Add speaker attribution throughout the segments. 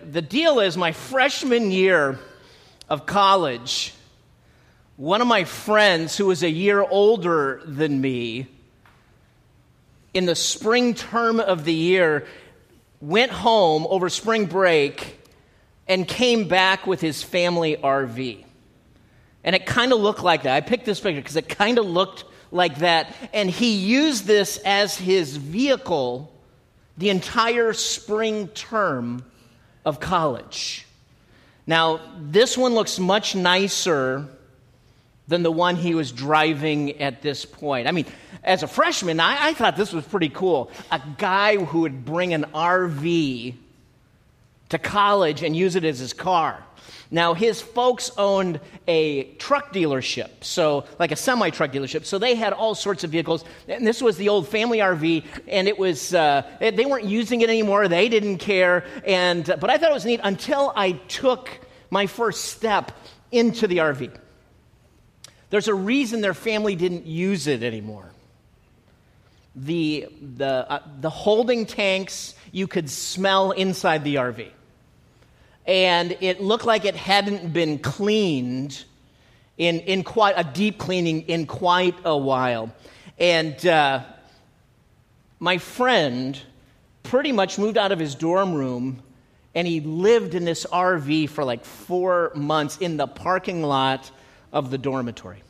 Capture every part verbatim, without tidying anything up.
Speaker 1: The deal is, my freshman year of college, one of my friends who was a year older than me, in the spring term of the year, went home over spring break and came back with his family R V. And it kind of looked like that. I picked this picture because it kind of looked like that. And he used this as his vehicle the entire spring term of college. Now, this one looks much nicer than the one he was driving at this point. I mean, as a freshman, I, I thought this was pretty cool. A guy who would bring an R V to college and use it as his car. Now, his folks owned a truck dealership, so like a semi-truck dealership, so they had all sorts of vehicles, and this was the old family R V, and it was, uh, they weren't using it anymore, they didn't care, and but I thought it was neat until I took my first step into the R V. There's a reason their family didn't use it anymore. The, the, uh, the holding tanks, you could smell inside the R V. And it looked like it hadn't been cleaned in, in quite a deep cleaning in quite a while. And uh, my friend pretty much moved out of his dorm room, and he lived in this R V for like four months in the parking lot of the dormitory.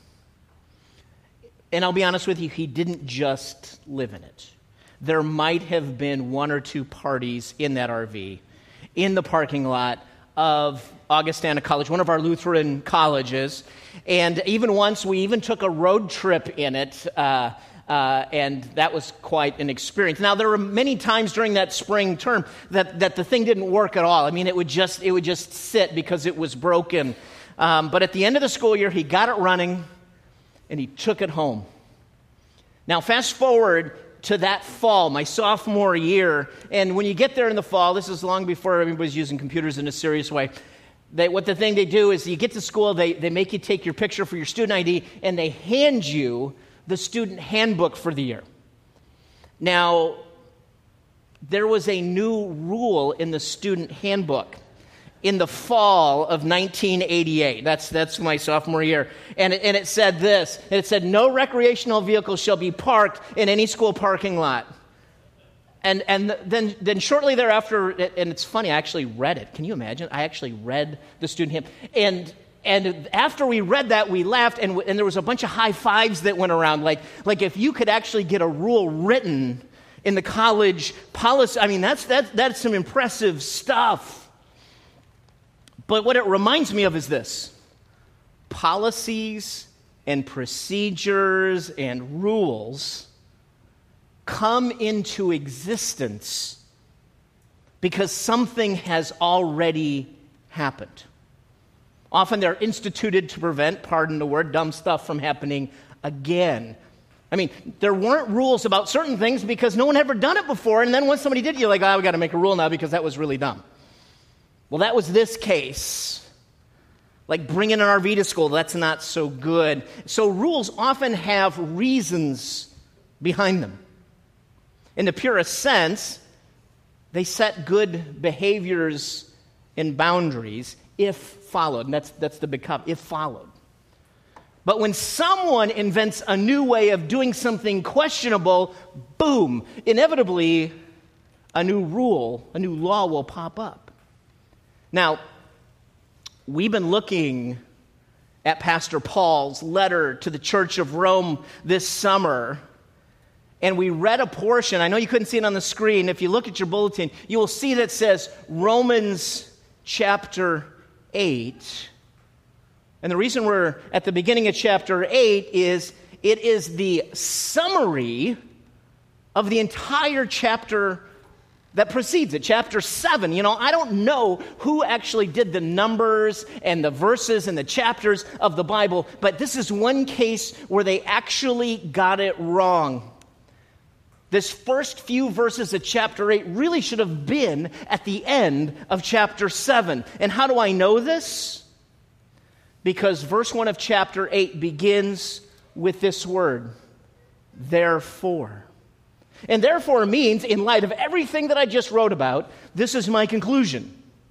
Speaker 1: And I'll be honest with you, he didn't just live in it. There might have been one or two parties in that R V in the parking lot of Augustana College, one of our Lutheran colleges. And even once, we even took a road trip in it, uh, uh, and that was quite an experience. Now, there were many times during that spring term that, that the thing didn't work at all. I mean, it would just it would just sit because it was broken. Um, but at the end of the school year, he got it running, and he took it home. Now, fast forward to that fall, my sophomore year, and when you get there in the fall, this is long before everybody's using computers in a serious way, they, what the thing they do is you get to school, they, they make you take your picture for your student I D, and they hand you the student handbook for the year. Now, there was a new rule in the student handbook in the fall of nineteen eighty-eight. That's that's my sophomore year. And it, and it said this. It said, no recreational vehicles shall be parked in any school parking lot. And and then, then shortly thereafter, and it's funny, I actually read it. Can you imagine? I actually read the student handbook. And and after we read that, we laughed, and, and there was a bunch of high fives that went around. Like, like if you could actually get a rule written in the college policy, I mean, that's, that, that's some impressive stuff. But what it reminds me of is this: policies and procedures and rules come into existence because something has already happened. Often they're instituted to prevent, pardon the word, dumb stuff from happening again. I mean, there weren't rules about certain things because no one had ever done it before, and then once somebody did, you're like, oh, we got to make a rule now because that was really dumb. Well, that was this case. Like bringing an R V to school, that's not so good. So rules often have reasons behind them. In the purest sense, they set good behaviors and boundaries if followed. And that's, that's the big cop, if followed. But when someone invents a new way of doing something questionable, boom, inevitably a new rule, a new law will pop up. Now, we've been looking at Pastor Paul's letter to the Church of Rome this summer, and we read a portion. I know you couldn't see it on the screen. If you look at your bulletin, you will see that it says Romans chapter eight. And the reason we're at the beginning of chapter eight is it is the summary of the entire chapter that precedes it, chapter seven. You know, I don't know who actually did the numbers and the verses and the chapters of the Bible, but this is one case where they actually got it wrong. This first few verses of chapter eight really should have been at the end of chapter seven. And how do I know this? Because verse one of chapter eight begins with this word, therefore. And therefore means, in light of everything that I just wrote about, this is my conclusion.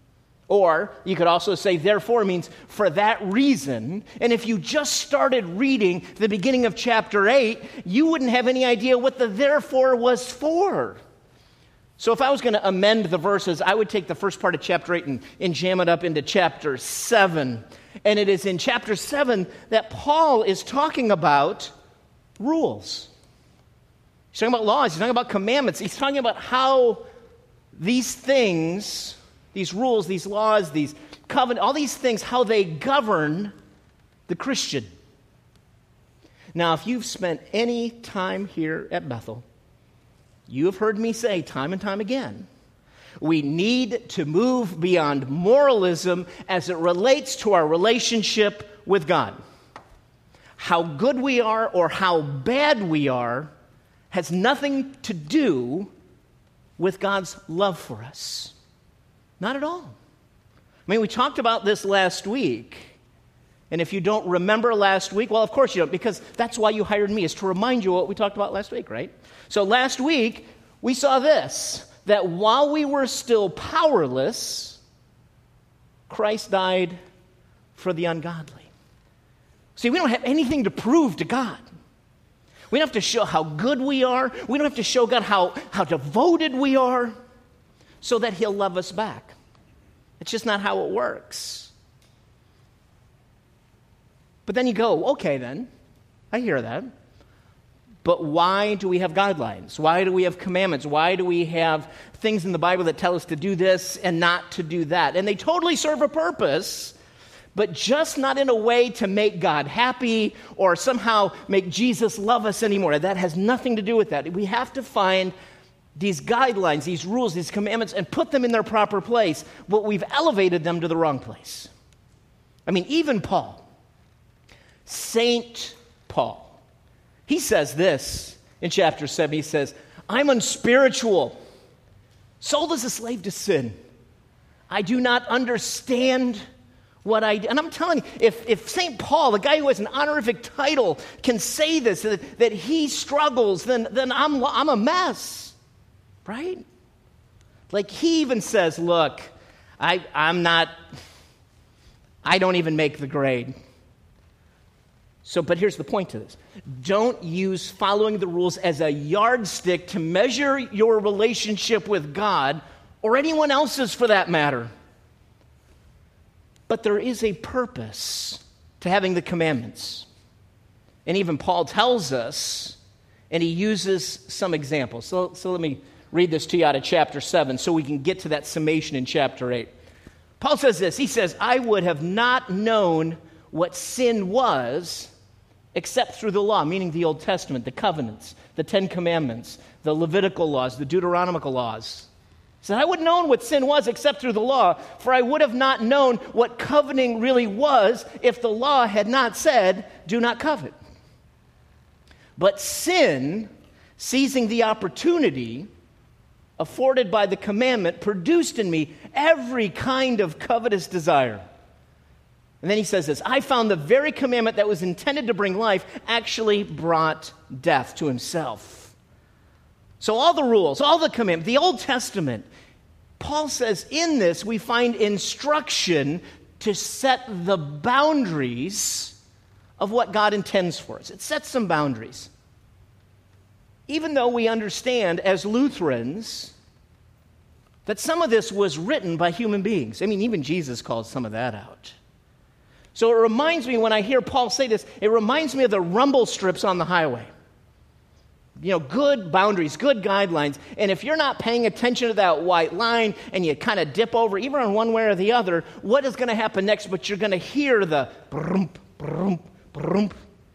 Speaker 1: Or you could also say, therefore means for that reason. And if you just started reading the beginning of chapter eight, you wouldn't have any idea what the therefore was for. So if I was going to amend the verses, I would take the first part of chapter eight and, and jam it up into chapter seven. And it is in chapter seven that Paul is talking about rules. He's talking about laws. He's talking about commandments. He's talking about how these things, these rules, these laws, these covenants, all these things, how they govern the Christian. Now, if you've spent any time here at Bethel, you have heard me say time and time again, we need to move beyond moralism as it relates to our relationship with God. How good we are or how bad we are has nothing to do with God's love for us. Not at all. I mean, we talked about this last week. And if you don't remember last week, well, of course you don't, because that's why you hired me, is to remind you what we talked about last week, right? So last week, we saw this, that while we were still powerless, Christ died for the ungodly. See, we don't have anything to prove to God. We don't have to show how good we are. We don't have to show God how, how devoted we are so that he'll love us back. It's just not how it works. But then you go, okay then, I hear that. But why do we have guidelines? Why do we have commandments? Why do we have things in the Bible that tell us to do this and not to do that? And they totally serve a purpose, but just not in a way to make God happy or somehow make Jesus love us anymore. That has nothing to do with that. We have to find these guidelines, these rules, these commandments, and put them in their proper place, but we've elevated them to the wrong place. I mean, even Paul, Saint Paul, he says this in chapter seven. He says, I'm unspiritual, sold as a slave to sin. I do not understand what I do. And I'm telling you, if, if Saint Paul, the guy who has an honorific title, can say this, that, that he struggles, then, then I'm, I'm a mess, right? Like he even says, look, I, I'm not, I don't even make the grade. So, but here's the point to this. Don't use following the rules as a yardstick to measure your relationship with God or anyone else's for that matter. But there is a purpose to having the commandments. And even Paul tells us, and he uses some examples. So, so let me read this to you out of chapter seven so we can get to that summation in chapter eight. Paul says this. He says, I would have not known what sin was except through the law, meaning the Old Testament, the covenants, the Ten Commandments, the Levitical laws, the Deuteronomical laws. He said, I wouldn't have known what sin was except through the law, for I would have not known what coveting really was if the law had not said, do not covet. But sin, seizing the opportunity afforded by the commandment, produced in me every kind of covetous desire. And then he says this, I found the very commandment that was intended to bring life actually brought death to himself. So all the rules, all the commandments, the Old Testament, Paul says in this we find instruction to set the boundaries of what God intends for us. It sets some boundaries. Even though we understand as Lutherans that some of this was written by human beings. I mean, even Jesus calls some of that out. So it reminds me, when I hear Paul say this, it reminds me of the rumble strips on the highway. You know, good boundaries, good guidelines. And if you're not paying attention to that white line and you kind of dip over, either on one way or the other, what is going to happen next? But you're going to hear the brump, brump, brump.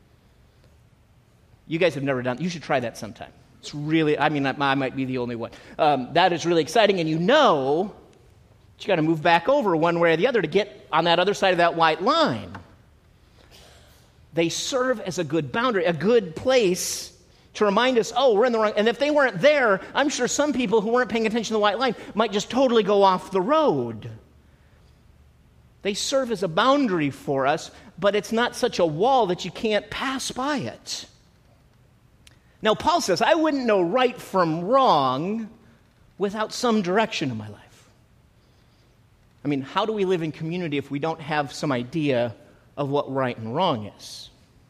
Speaker 1: You guys have never done it. You should try that sometime. It's really, I mean, I might be the only one. Um, that is really exciting. And you know, you got to move back over one way or the other to get on that other side of that white line. They serve as a good boundary, a good place to remind us, oh, we're in the wrong. And if they weren't there, I'm sure some people who weren't paying attention to the white line might just totally go off the road. They serve as a boundary for us, but it's not such a wall that you can't pass by it. Now, Paul says, I wouldn't know right from wrong without some direction in my life. I mean, how do we live in community if we don't have some idea of what right and wrong is?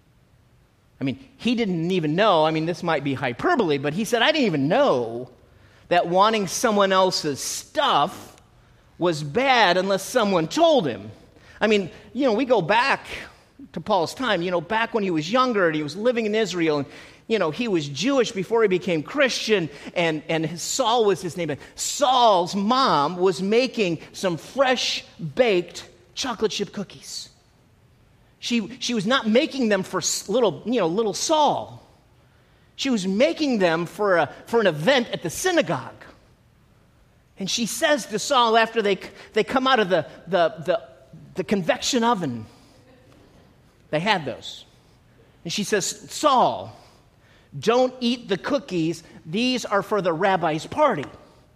Speaker 1: I mean, he didn't even know. I mean, this might be hyperbole, but he said, I didn't even know that wanting someone else's stuff was bad unless someone told him. I mean, you know, we go back to Paul's time, you know, back when he was younger and he was living in Israel, and, you know, he was Jewish before he became Christian, and, and his, Saul was his name. And Saul's mom was making some fresh baked chocolate chip cookies. She, she was not making them for little, you know, little Saul. She was making them for, a, for an event at the synagogue. And she says to Saul after they, they come out of the, the, the, the convection oven, they had those. And she says, Saul, don't eat the cookies. These are for the rabbi's party.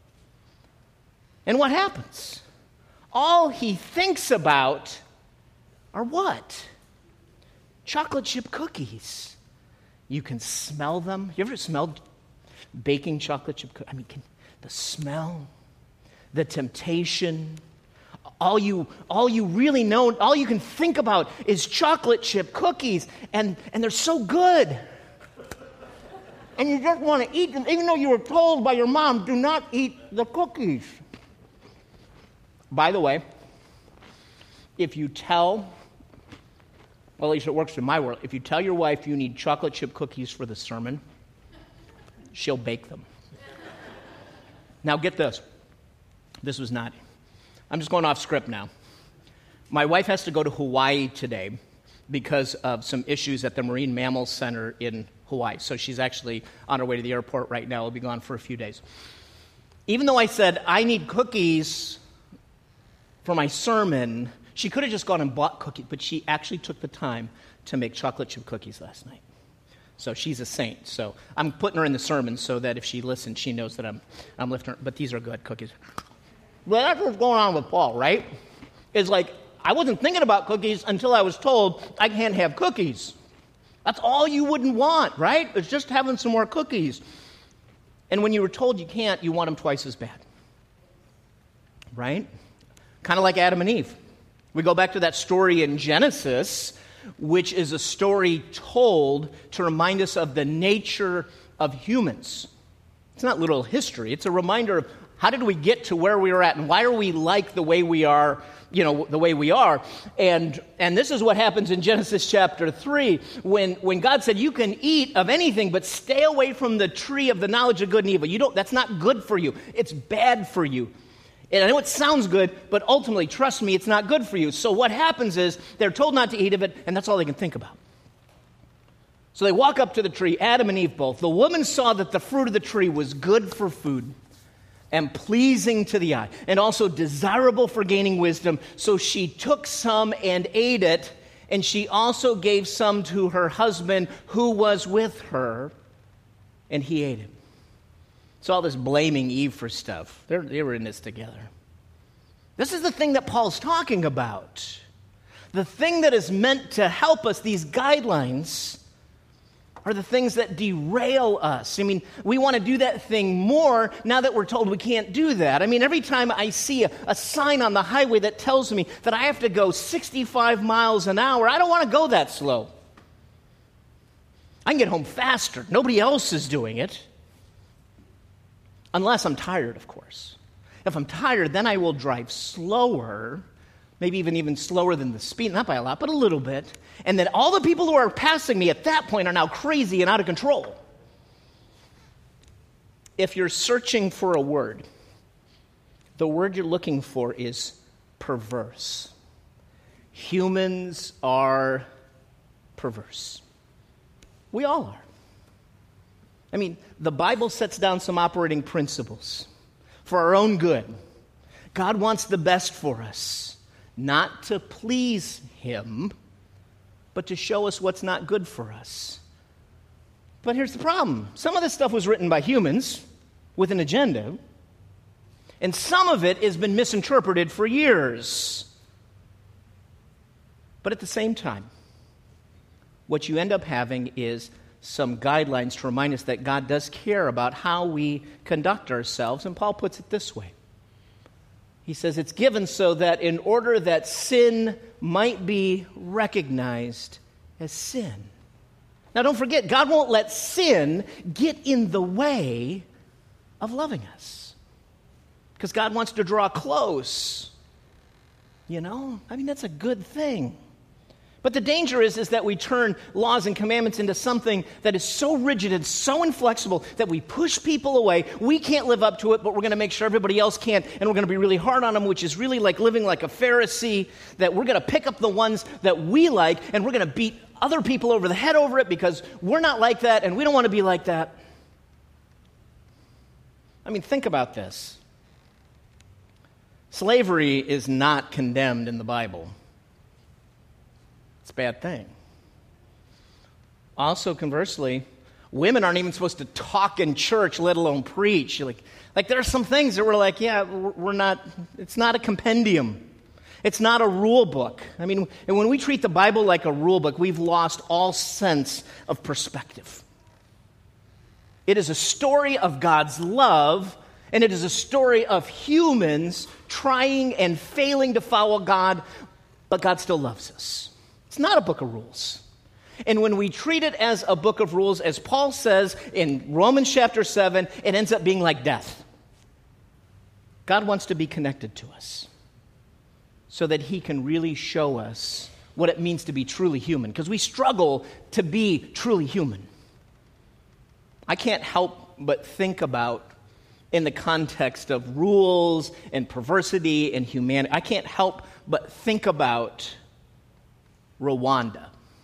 Speaker 1: And what happens? All he thinks about are what? Chocolate chip cookies. You can smell them. You ever smelled baking chocolate chip cookies? I mean, can, the smell, the temptation, all you, all you really know, all you can think about is chocolate chip cookies, and, and they're so good. And you just want to eat them, even though you were told by your mom, do not eat the cookies. By the way, if you tell, well, at least it works in my world, if you tell your wife you need chocolate chip cookies for the sermon, she'll bake them. Now get this. This was not, I'm just going off script now. My wife has to go to Hawaii today because of some issues at the Marine Mammal Center in Hawaii. So she's actually on her way to the airport right now. Will be gone for a few days. Even though I said I need cookies for my sermon, she could have just gone and bought cookies, but she actually took the time to make chocolate chip cookies last night. So she's a saint. So I'm putting her in the sermon so that if she listens, she knows that I'm I'm lifting her. But these are good cookies. Well, that's what's going on with Paul, right? It's like, I wasn't thinking about cookies until I was told I can't have cookies. That's all you wouldn't want, right? It's just having some more cookies. And when you were told you can't, you want them twice as bad. Right? Kind of like Adam and Eve. We go back to that story in Genesis, which is a story told to remind us of the nature of humans. It's not literal history. It's a reminder of how did we get to where we are at, and why are we like the way we are, you know, the way we are. And and this is what happens in Genesis chapter three, when, when God said, you can eat of anything, but stay away from the tree of the knowledge of good and evil. You don't, that's not good for you. It's bad for you. And I know it sounds good, but ultimately, trust me, it's not good for you. So what happens is they're told not to eat of it, and that's all they can think about. So they walk up to the tree, Adam and Eve both. The woman saw that the fruit of the tree was good for food and pleasing to the eye, and also desirable for gaining wisdom. So she took some and ate it, and she also gave some to her husband who was with her, and he ate it. It's all this blaming Eve for stuff. They're, they were in this together. This is the thing that Paul's talking about. The thing that is meant to help us, these guidelines, are the things that derail us. I mean, we want to do that thing more now that we're told we can't do that. I mean, every time I see a, a sign on the highway that tells me that I have to go sixty-five miles an hour, I don't want to go that slow. I can get home faster. Nobody else is doing it. Unless I'm tired, of course. If I'm tired, then I will drive slower, maybe even, even slower than the speed, not by a lot, but a little bit. And then all the people who are passing me at that point are now crazy and out of control. If you're searching for a word, the word you're looking for is perverse. Humans are perverse. We all are. I mean, the Bible sets down some operating principles for our own good. God wants the best for us, not to please Him, but to show us what's not good for us. But here's the problem. Some of this stuff was written by humans with an agenda, and some of it has been misinterpreted for years. But at the same time, what you end up having is some guidelines to remind us that God does care about how we conduct ourselves. And Paul puts it this way. He says it's given so that in order that sin might be recognized as sin. Now don't forget, God won't let sin get in the way of loving us. Because God wants to draw close. You know? I mean, that's a good thing. But the danger is, is that we turn laws and commandments into something that is so rigid and so inflexible that we push people away. We can't live up to it, but we're going to make sure everybody else can, and we're going to be really hard on them, which is really like living like a Pharisee, that we're going to pick up the ones that we like, and we're going to beat other people over the head over it because we're not like that, and we don't want to be like that. I mean, think about this. Slavery is not condemned in the Bible. It's a bad thing. Also, conversely, women aren't even supposed to talk in church, let alone preach. Like, like there are some things that we're like, yeah, we're not, it's not a compendium. It's not a rule book. I mean, and when we treat the Bible like a rule book, we've lost all sense of perspective. It is a story of God's love, and it is a story of humans trying and failing to follow God, but God still loves us. It's not a book of rules. And when we treat it as a book of rules, as Paul says in Romans chapter seven, it ends up being like death. God wants to be connected to us so that he can really show us what it means to be truly human, because we struggle to be truly human. I can't help but think about, in the context of rules and perversity and humanity, I can't help but think about Rwanda.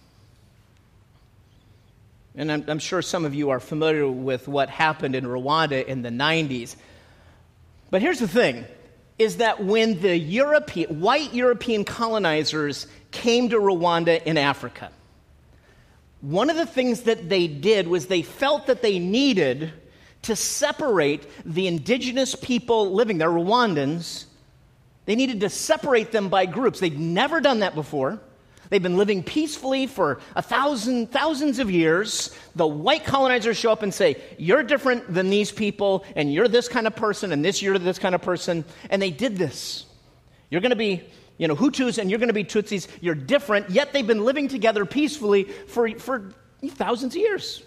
Speaker 1: And I'm, I'm sure some of you are familiar with what happened in Rwanda in the nineties. But here's the thing, is that when the European, white European colonizers came to Rwanda in Africa, one of the things that they did was they felt that they needed to separate the indigenous people living there, Rwandans. They needed to separate them by groups. They'd never done that before. They've been living peacefully for a thousand, thousands of years. The white colonizers show up and say, you're different than these people, and you're this kind of person, and this you're this kind of person. And they did this. You're going to be, you know, Hutus, and you're going to be Tutsis. You're different, yet they've been living together peacefully for, for thousands of years.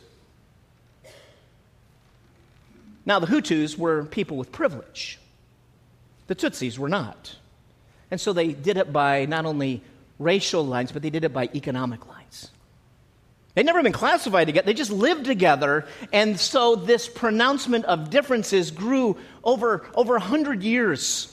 Speaker 1: Now, the Hutus were people with privilege. The Tutsis were not. And so they did it by not only racial lines, but they did it by economic lines. They'd never been classified together. They just lived together. And so this pronouncement of differences grew over, over one hundred years.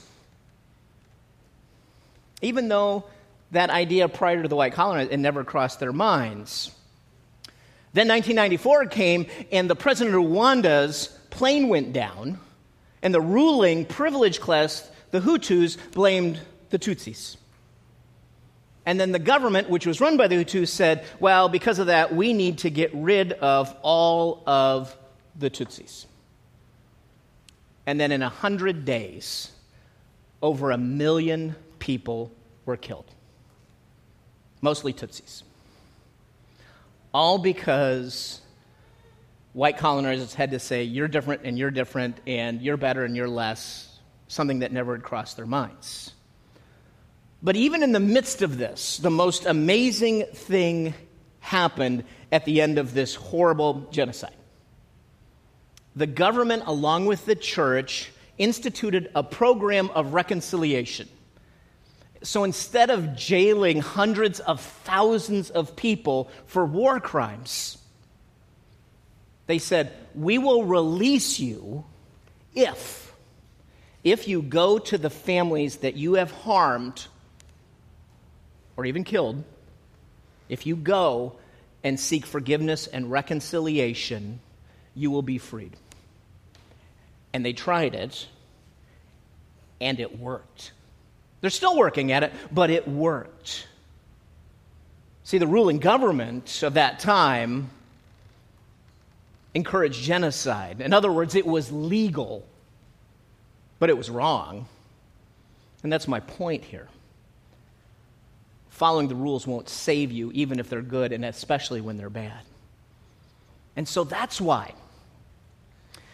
Speaker 1: Even though that idea prior to the white colonists, it never crossed their minds. Then nineteen ninety-four came, and the president of Rwanda's plane went down, and the ruling privileged class, the Hutus, blamed the Tutsis. And then the government, which was run by the Hutus, said, well, because of that, we need to get rid of all of the Tutsis. And then in a hundred days, over a million people were killed. Mostly Tutsis. All because white colonizers had to say, you're different and you're different and you're better and you're less, something that never had crossed their minds. But even in the midst of this, the most amazing thing happened at the end of this horrible genocide. The government, along with the church, instituted a program of reconciliation. So instead of jailing hundreds of thousands of people for war crimes, they said, we will release you if, if you go to the families that you have harmed or even killed, if you go and seek forgiveness and reconciliation, you will be freed. And they tried it, and it worked. They're still working at it, but it worked. See, the ruling government of that time encouraged genocide. In other words, it was legal, but it was wrong. And that's my point here. Following the rules won't save you, even if they're good, and especially when they're bad. And so that's why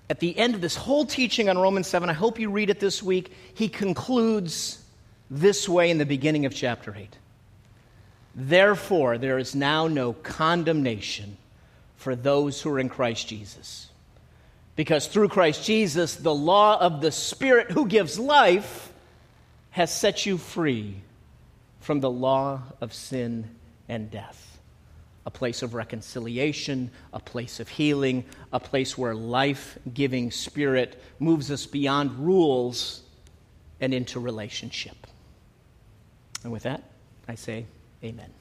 Speaker 1: at the end of this whole teaching on Romans seven, I hope you read it this week, he concludes this way in the beginning of chapter eight. Therefore, there is now no condemnation for those who are in Christ Jesus. Because through Christ Jesus, the law of the Spirit who gives life has set you free from the law of sin and death. A place of reconciliation, a place of healing, a place where life-giving Spirit moves us beyond rules and into relationship. And with that, I say amen.